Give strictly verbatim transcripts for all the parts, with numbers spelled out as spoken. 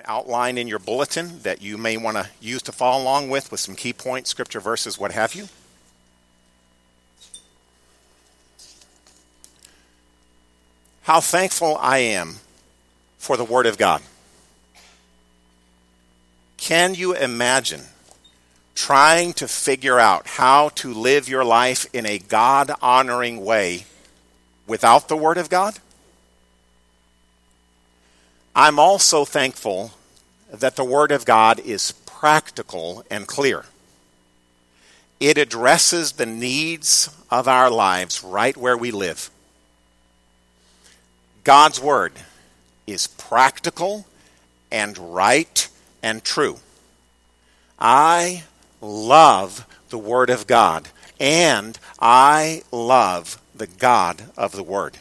outline in your bulletin that you may want to use to follow along with, with some key points, scripture verses, what have you. How thankful I am for the Word of God. Can you imagine trying to figure out how to live your life in a God-honoring way without the Word of God? I'm also thankful that the Word of God is practical and clear. It addresses the needs of our lives right where we live. God's Word is practical and right and true. I love the Word of God, and I love the God of the Word.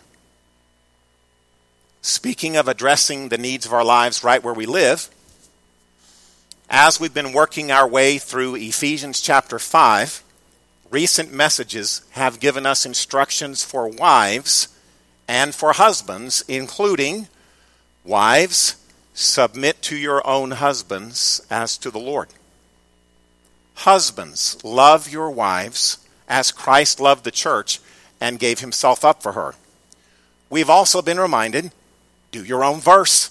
Speaking of addressing the needs of our lives right where we live, as we've been working our way through Ephesians chapter five, recent messages have given us instructions for wives and for husbands, including, wives, submit to your own husbands as to the Lord. Husbands, love your wives as Christ loved the church and gave himself up for her. We've also been reminded, do your own verse.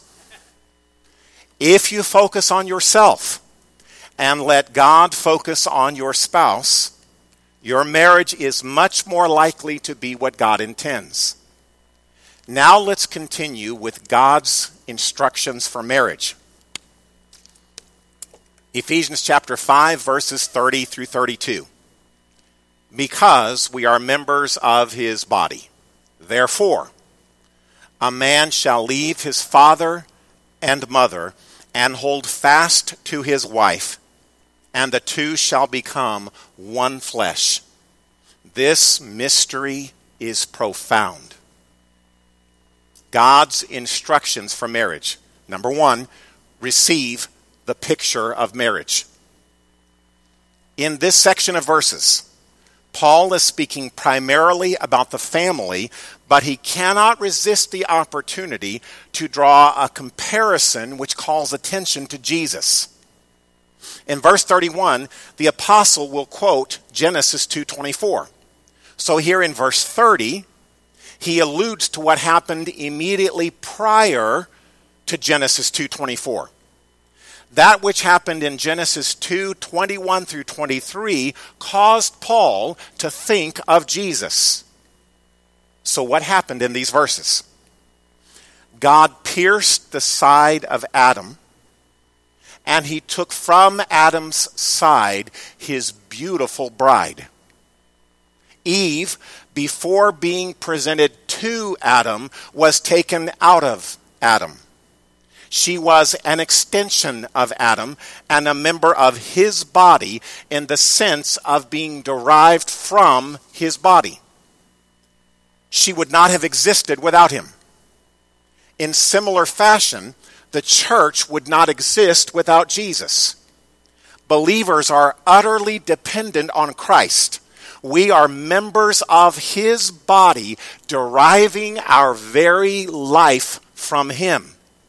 If you focus on yourself and let God focus on your spouse, your marriage is much more likely to be what God intends. Now let's continue with God's instructions for marriage. Ephesians chapter five, verses thirty through thirty-two. Because we are members of his body, therefore, a man shall leave his father and mother and hold fast to his wife, and the two shall become one flesh. This mystery is profound. God's instructions for marriage. Number one, receive the picture of marriage. In this section of verses, Paul is speaking primarily about the family, but he cannot resist the opportunity to draw a comparison which calls attention to Jesus. In verse thirty-one, the apostle will quote Genesis two twenty-four. So here in verse thirty, he alludes to what happened immediately prior to Genesis two twenty-four. That which happened in Genesis two twenty-one through twenty-three caused Paul to think of Jesus. So what happened in these verses? God pierced the side of Adam, and he took from Adam's side his beautiful bride. Eve, before being presented to Adam, was taken out of Adam. She was an extension of Adam and a member of his body in the sense of being derived from his body. She would not have existed without him. In similar fashion, the church would not exist without Jesus. Believers are utterly dependent on Christ. We are members of his body, deriving our very life from him.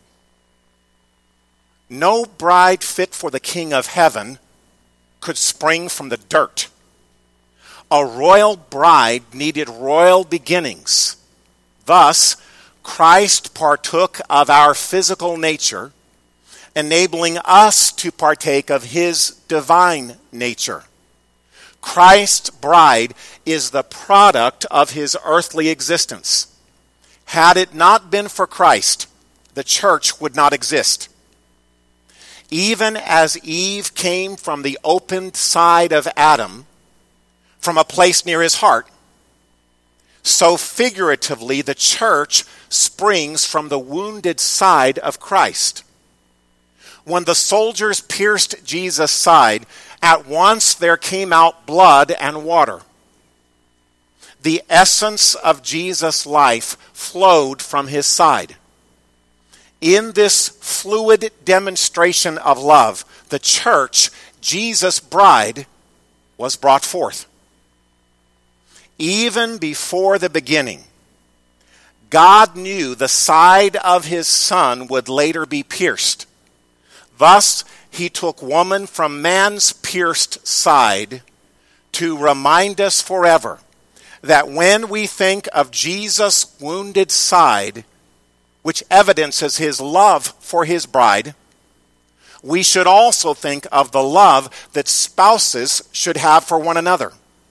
No bride fit for the King of Heaven could spring from the dirt. A royal bride needed royal beginnings. Thus, Christ partook of our physical nature, enabling us to partake of his divine nature. Christ's bride is the product of his earthly existence. Had it not been for Christ, the church would not exist. Even as Eve came from the opened side of Adam, from a place near his heart, so figuratively the church springs from the wounded side of Christ. When the soldiers pierced Jesus' side, at once there came out blood and water. The essence of Jesus' life flowed from his side. In this fluid demonstration of love, the church, Jesus' bride, was brought forth. Even before the beginning, God knew the side of his son would later be pierced. Thus, he took woman from man's pierced side to remind us forever that when we think of Jesus' wounded side, which evidences his love for his bride, we should also think of the love that spouses should have for one another.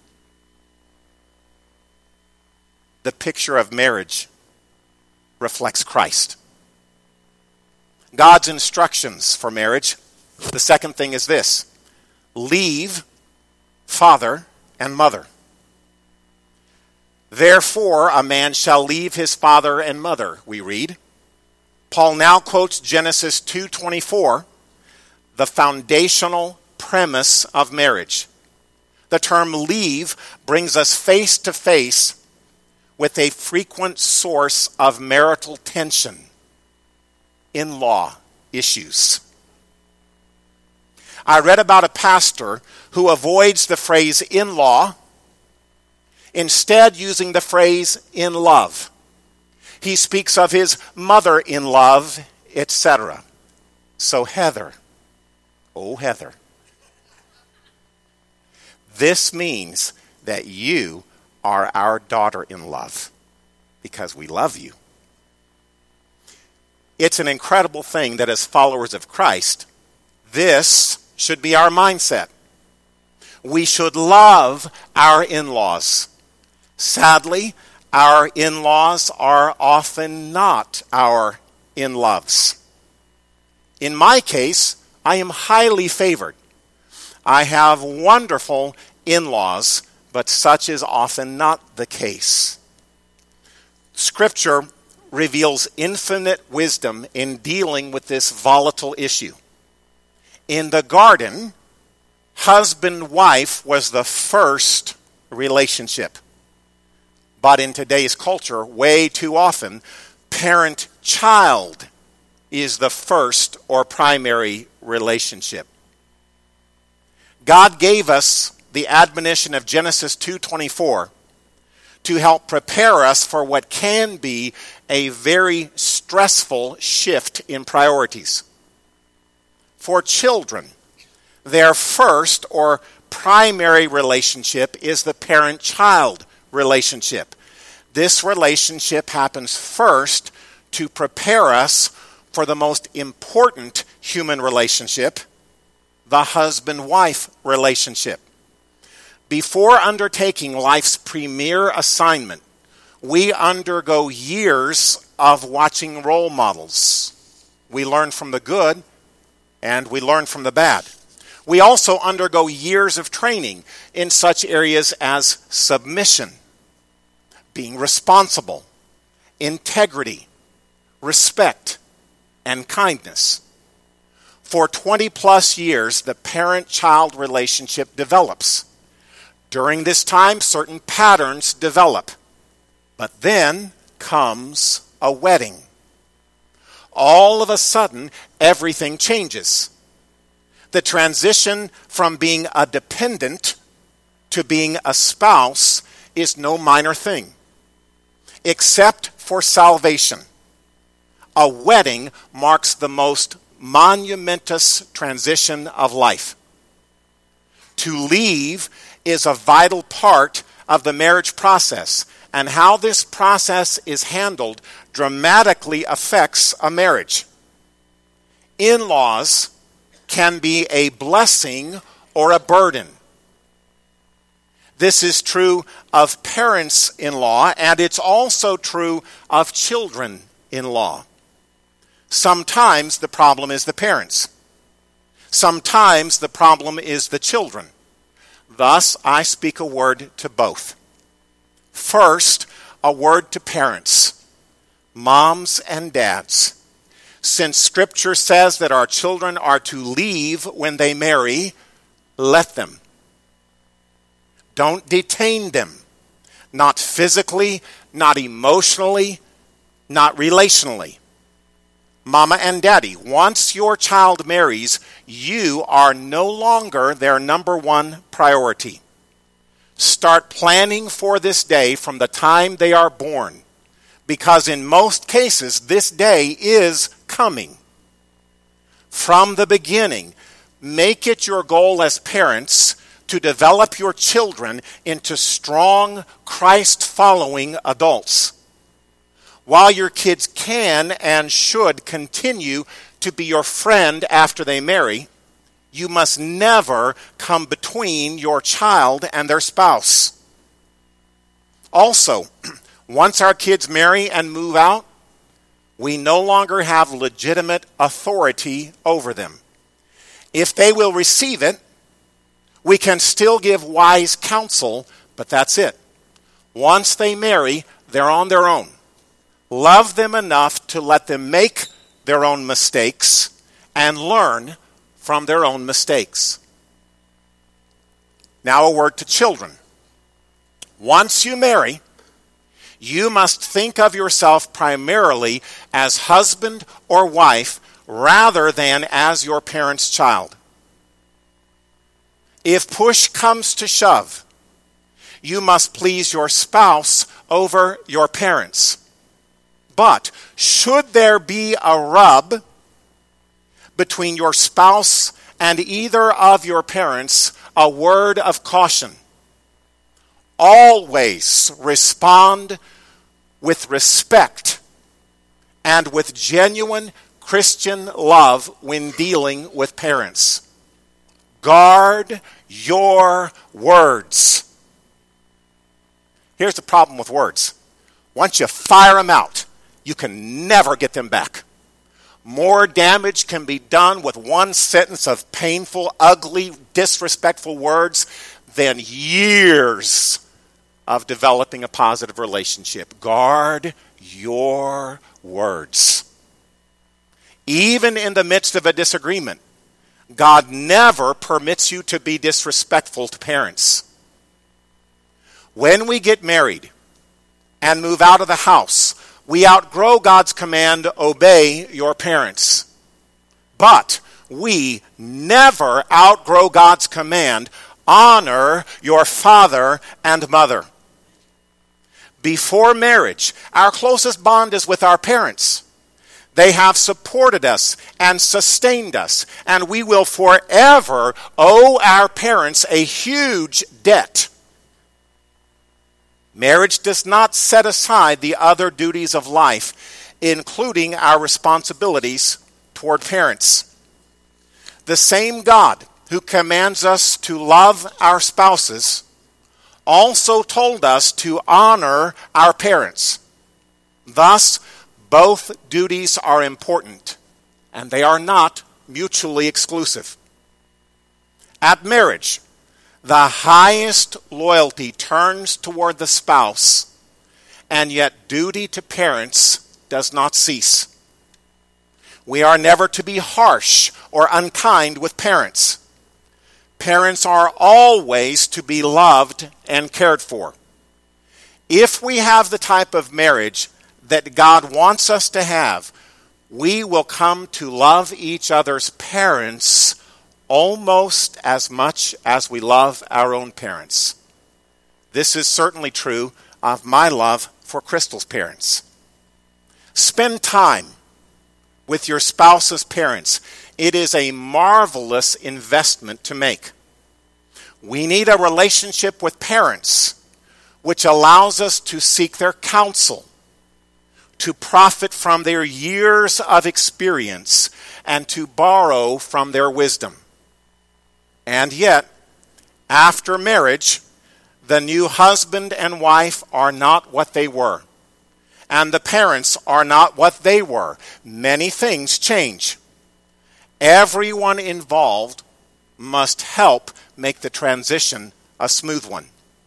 The picture of marriage reflects Christ. God's instructions for marriage, the second thing is this: leave father and mother. Therefore, a man shall leave his father and mother, we read. Paul now quotes Genesis two twenty-four, the foundational premise of marriage. The term leave brings us face to face with a frequent source of marital tension: in-law issues. I read about a pastor who avoids the phrase in-law, instead using the phrase in love. He speaks of his mother-in-love, et cetera. So Heather, oh Heather, this means that you are our daughter-in-love because we love you. It's an incredible thing that as followers of Christ, this should be our mindset. We should love our in-laws. Sadly, our in-laws are often not our in-loves. In my case, I am highly favored. I have wonderful in-laws, but such is often not the case. Scripture reveals infinite wisdom in dealing with this volatile issue. In the garden, husband-wife was the first relationship. But in today's culture, way too often, parent-child is the first or primary relationship. God gave us the admonition of Genesis two twenty-four to help prepare us for what can be a very stressful shift in priorities. For children, their first or primary relationship is the parent-child relationship. This relationship happens first to prepare us for the most important human relationship, the husband-wife relationship. Before undertaking life's premier assignment, we undergo years of watching role models. We learn from the good and we learn from the bad. We also undergo years of training in such areas as submission, being responsible, integrity, respect, and kindness. For twenty plus years, the parent-child relationship develops. During this time, certain patterns develop. But then comes a wedding. All of a sudden, everything changes. The transition from being a dependent to being a spouse is no minor thing, except for salvation. A wedding marks the most monumentous transition of life. To leave is a vital part of the marriage process, and how this process is handled dramatically affects a marriage. In-laws can be a blessing or a burden. This is true of parents-in-law, and it's also true of children-in-law. Sometimes the problem is the parents. Sometimes the problem is the children. Thus, I speak a word to both. First, a word to parents, moms and dads. Since Scripture says that our children are to leave when they marry, let them. Don't detain them, not physically, not emotionally, not relationally. Mama and daddy, once your child marries, you are no longer their number one priority. Start planning for this day from the time they are born, because in most cases, this day is coming. from the beginning, make it your goal as parents to develop your children into strong, Christ-following adults. While your kids can and should continue to be your friend after they marry, you must never come between your child and their spouse. Also, once our kids marry and move out, we no longer have legitimate authority over them. If they will receive it, we can still give wise counsel, but that's it. Once they marry, they're on their own. Love them enough to let them make their own mistakes and learn from their own mistakes. Now a word to children. Once you marry, you must think of yourself primarily as husband or wife rather than as your parent's child. If push comes to shove, you must please your spouse over your parents. But should there be a rub between your spouse and either of your parents, a word of caution. Always respond with respect and with genuine Christian love when dealing with parents. Guard your words. Here's the problem with words. Once you fire them out, you can never get them back. More damage can be done with one sentence of painful, ugly, disrespectful words than years of developing a positive relationship. Guard your words. Even in the midst of a disagreement, God never permits you to be disrespectful to parents. When we get married and move out of the house, we outgrow God's command, obey your parents. But we never outgrow God's command, honor your father and mother. Before marriage, our closest bond is with our parents. They have supported us and sustained us, and we will forever owe our parents a huge debt. Marriage does not set aside the other duties of life, including our responsibilities toward parents. The same God who commands us to love our spouses also told us to honor our parents. Thus, both duties are important, and they are not mutually exclusive. At marriage, the highest loyalty turns toward the spouse, and yet duty to parents does not cease. We are never to be harsh or unkind with parents. Parents are always to be loved and cared for. If we have the type of marriage that God wants us to have, we will come to love each other's parents almost as much as we love our own parents. This is certainly true of my love for Crystal's parents. Spend time with your spouse's parents. It is a marvelous investment to make. We need a relationship with parents which allows us to seek their counsel, to profit from their years of experience, and to borrow from their wisdom. And yet, after marriage, the new husband and wife are not what they were, and the parents are not what they were. Many things change. Everyone involved must help make the transition a smooth one.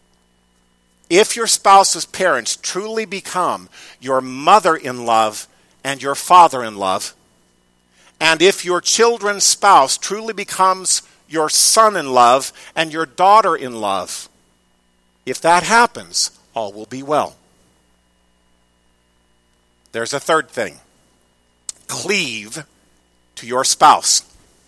If your spouse's parents truly become your mother-in-law and your father-in-law, and if your children's spouse truly becomes your son-in-law and your daughter-in-law, if that happens, all will be well. There's a third thing. Cleave to your spouse.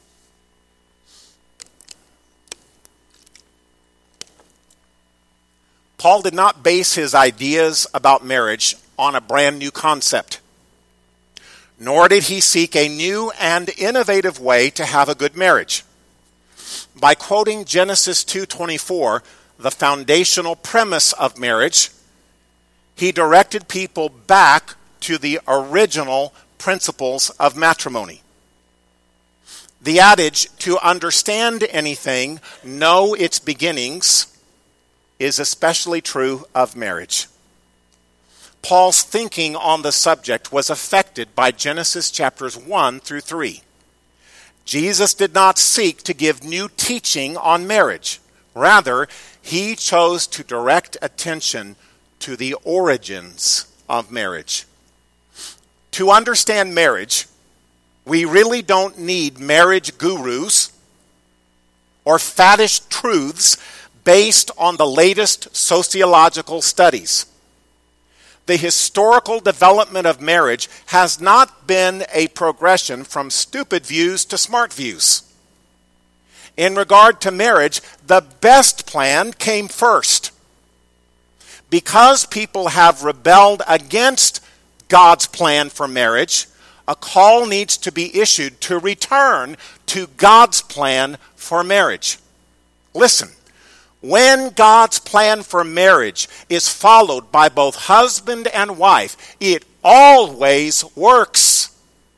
Paul did not base his ideas about marriage on a brand new concept. Nor did he seek a new and innovative way to have a good marriage. By quoting Genesis two twenty-four, the foundational premise of marriage, he directed people back to the original principles of matrimony. The adage, to understand anything, know its beginnings, is especially true of marriage. Paul's thinking on the subject was affected by Genesis chapters one through three. Jesus did not seek to give new teaching on marriage. Rather, he chose to direct attention to the origins of marriage. To understand marriage, we really don't need marriage gurus or faddish truths based on the latest sociological studies. The historical development of marriage has not been a progression from stupid views to smart views. In regard to marriage, the best plan came first. Because people have rebelled against God's plan for marriage, a call needs to be issued to return to God's plan for marriage. Listen, when God's plan for marriage is followed by both husband and wife, it always works.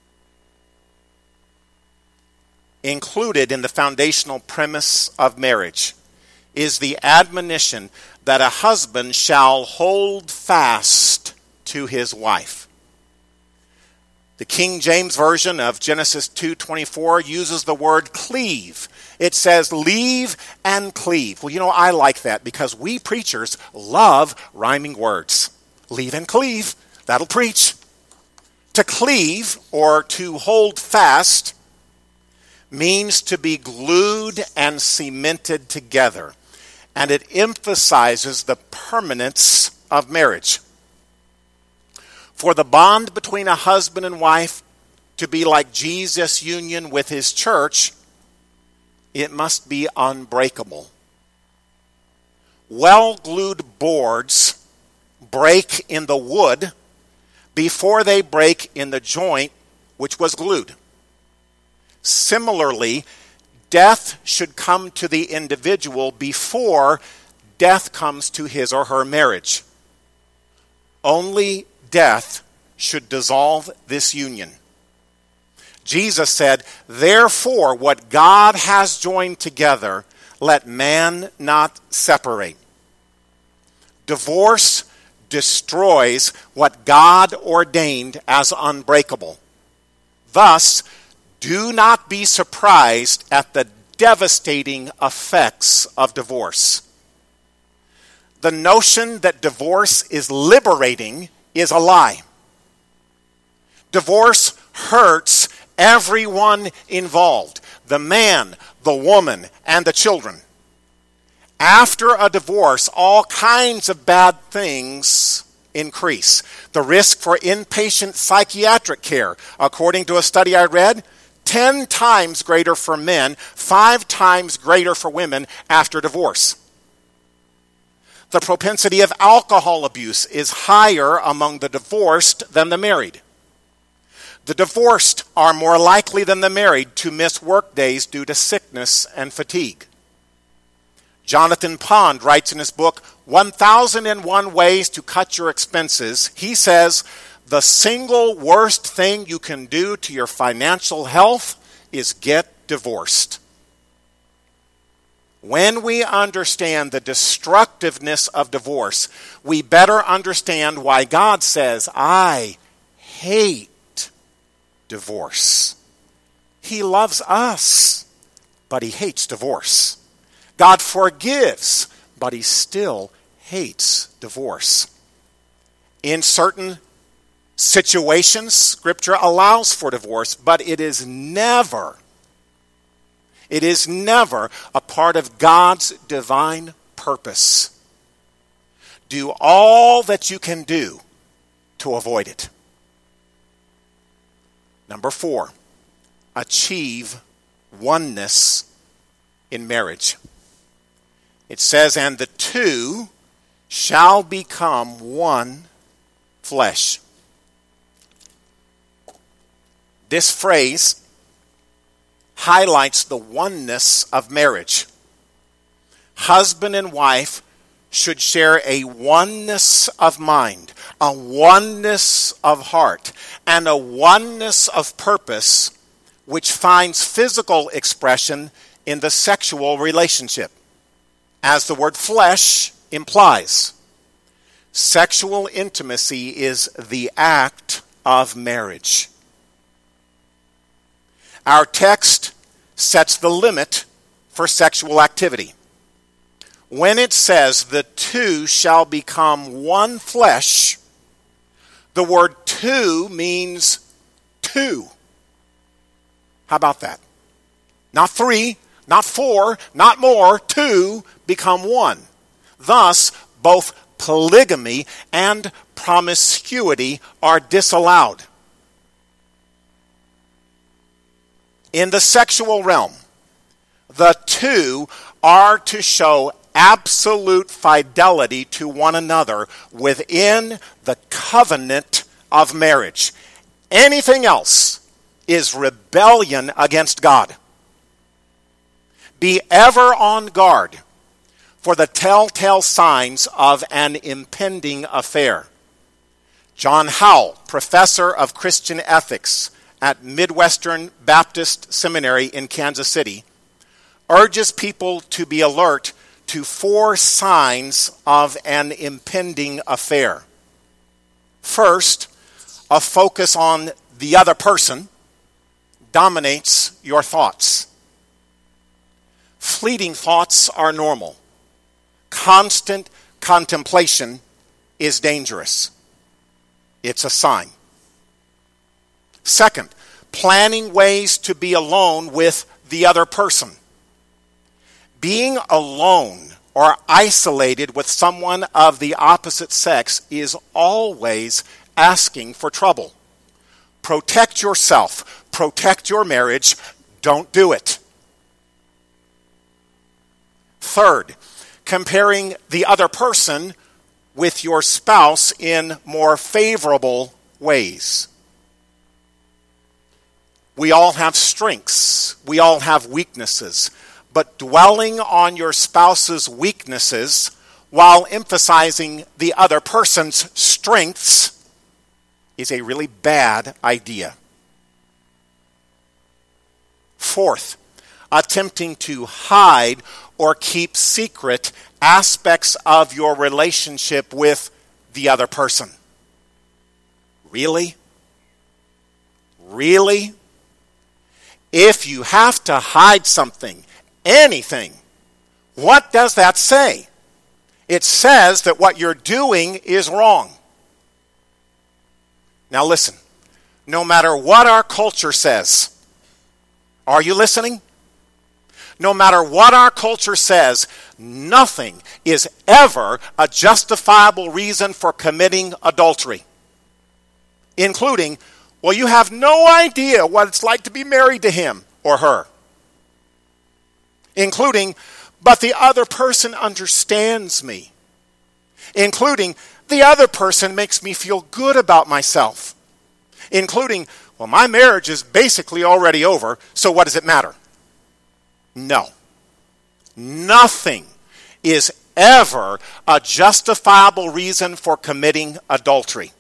Included in the foundational premise of marriage is the admonition that a husband shall hold fast to his wife. The King James Version of Genesis two twenty-four uses the word cleave. It says leave and cleave. Well, you know, I like that because we preachers love rhyming words. Leave and cleave. That'll preach. To cleave, or to hold fast, means to be glued and cemented together. And it emphasizes the permanence of marriage. For the bond between a husband and wife to be like Jesus' union with his church, it must be unbreakable. Well-glued boards break in the wood before they break in the joint which was glued. Similarly, death should come to the individual before death comes to his or her marriage. Only death should dissolve this union. Jesus said, "Therefore, what God has joined together, let man not separate." Divorce destroys what God ordained as unbreakable. Thus, do not be surprised at the devastating effects of divorce. The notion that divorce is liberating is a lie. Divorce hurts everyone involved, the man, the woman, and the children. After a divorce, all kinds of bad things increase. The risk for inpatient psychiatric care, according to a study I read, ten times greater for men, five times greater for women after divorce. The propensity of alcohol abuse is higher among the divorced than the married. The divorced are more likely than the married to miss work days due to sickness and fatigue. Jonathan Pond writes in his book, one thousand one Ways to Cut Your Expenses. He says, the single worst thing you can do to your financial health is get divorced. When we understand the destructiveness of divorce, we better understand why God says, I hate divorce. He loves us, but he hates divorce. God forgives, but he still hates divorce. In certain situations, Scripture allows for divorce, but it is never It is never a part of God's divine purpose. Do all that you can do to avoid it. Number four, achieve oneness in marriage. It says, and the two shall become one flesh. This phrase highlights the oneness of marriage. Husband and wife should share a oneness of mind, a oneness of heart, and a oneness of purpose which finds physical expression in the sexual relationship. As the word flesh implies, sexual intimacy is the act of marriage. Our text sets the limit for sexual activity. When it says the two shall become one flesh, the word two means two. How about that? Not three, not four, not more, two become one. Thus, both polygamy and promiscuity are disallowed. In the sexual realm, the two are to show absolute fidelity to one another within the covenant of marriage. Anything else is rebellion against God. Be ever on guard for the telltale signs of an impending affair. John Howell, professor of Christian ethics at Midwestern Baptist Seminary in Kansas City, urges people to be alert to four signs of an impending affair. First, a focus on the other person dominates your thoughts. Fleeting thoughts are normal. Constant contemplation is dangerous. It's a sign. Second, planning ways to be alone with the other person. Being alone or isolated with someone of the opposite sex is always asking for trouble. Protect yourself. Protect your marriage. Don't do it. Third, comparing the other person with your spouse in more favorable ways. We all have strengths. We all have weaknesses. But dwelling on your spouse's weaknesses while emphasizing the other person's strengths is a really bad idea. Fourth, attempting to hide or keep secret aspects of your relationship with the other person. Really? Really? If you have to hide something, anything, what does that say? It says that what you're doing is wrong. Now listen, no matter what our culture says, are you listening? No matter what our culture says, nothing is ever a justifiable reason for committing adultery. Including, well, you have no idea what it's like to be married to him or her. Including, but the other person understands me. Including, the other person makes me feel good about myself. Including, well, my marriage is basically already over, so what does it matter? No. Nothing is ever a justifiable reason for committing adultery.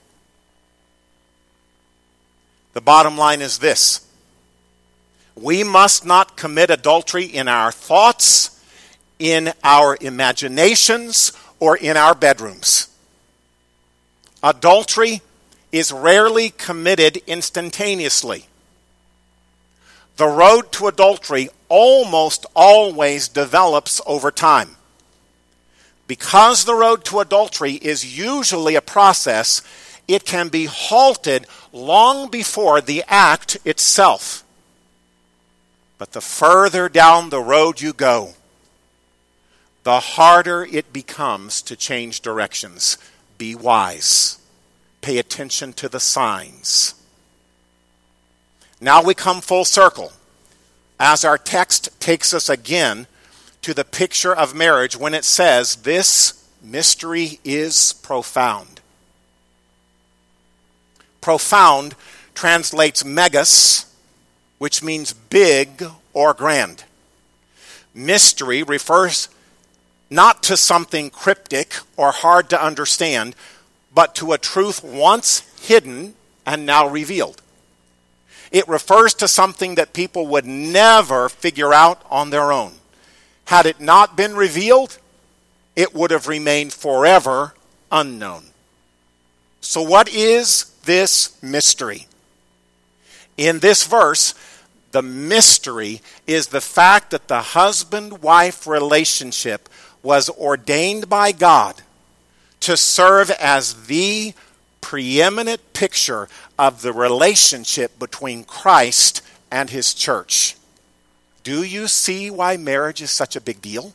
The bottom line is this. We must not commit adultery in our thoughts, in our imaginations, or in our bedrooms. Adultery is rarely committed instantaneously. The road to adultery almost always develops over time. Because the road to adultery is usually a process, it can be halted long before the act itself. But the further down the road you go, the harder it becomes to change directions. Be wise. Pay attention to the signs. Now we come full circle, as our text takes us again to the picture of marriage when it says, this mystery is profound. Profound translates megas, which means big or grand. Mystery refers not to something cryptic or hard to understand, but to a truth once hidden and now revealed. It refers to something that people would never figure out on their own. Had it not been revealed, it would have remained forever unknown. So what is this mystery? In this verse, the mystery is the fact that the husband-wife relationship was ordained by God to serve as the preeminent picture of the relationship between Christ and his church. Do you see why marriage is such a big deal?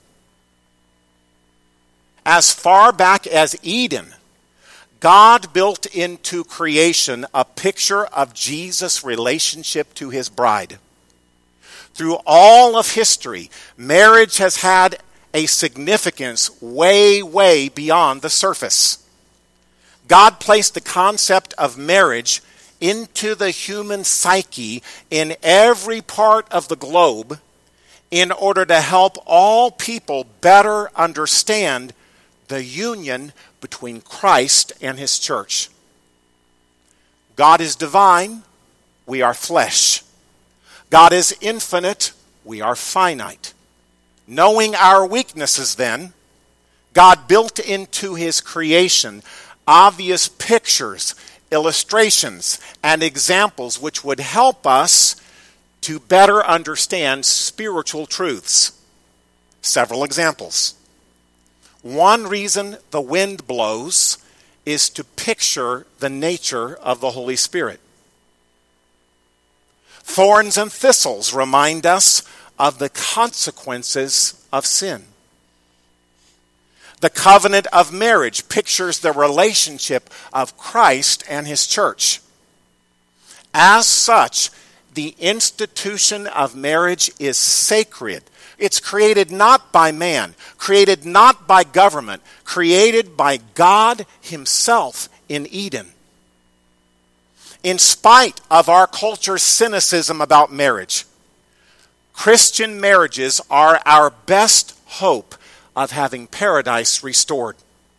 As far back as Eden, God built into creation a picture of Jesus' relationship to his bride. Through all of history, marriage has had a significance way, way beyond the surface. God placed the concept of marriage into the human psyche in every part of the globe in order to help all people better understand the union between Christ and his church. God is divine, we are flesh. God is infinite, we are finite. Knowing our weaknesses then, God built into his creation obvious pictures, illustrations, and examples which would help us to better understand spiritual truths. Several examples. One reason the wind blows is to picture the nature of the Holy Spirit. Thorns and thistles remind us of the consequences of sin. The covenant of marriage pictures the relationship of Christ and his church. As such, the institution of marriage is sacred. It's created not by man, created not by government, created by God himself in Eden. In spite of our culture's cynicism about marriage, Christian marriages are our best hope of having paradise restored.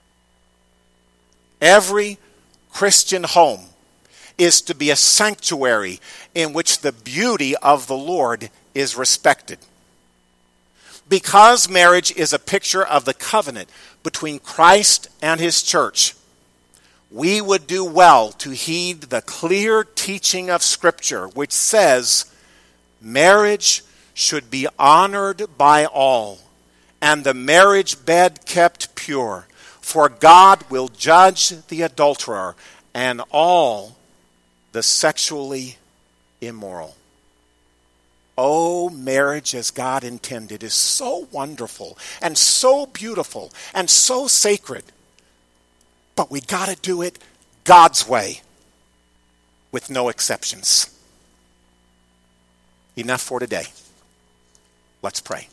Every Christian home is to be a sanctuary in which the beauty of the Lord is respected. Because marriage is a picture of the covenant between Christ and his church, we would do well to heed the clear teaching of Scripture, which says marriage should be honored by all, and the marriage bed kept pure, for God will judge the adulterer and all the sexually immoral. Oh, marriage as God intended is so wonderful and so beautiful and so sacred. But we got to do it God's way, with no exceptions. Enough for today. Let's pray.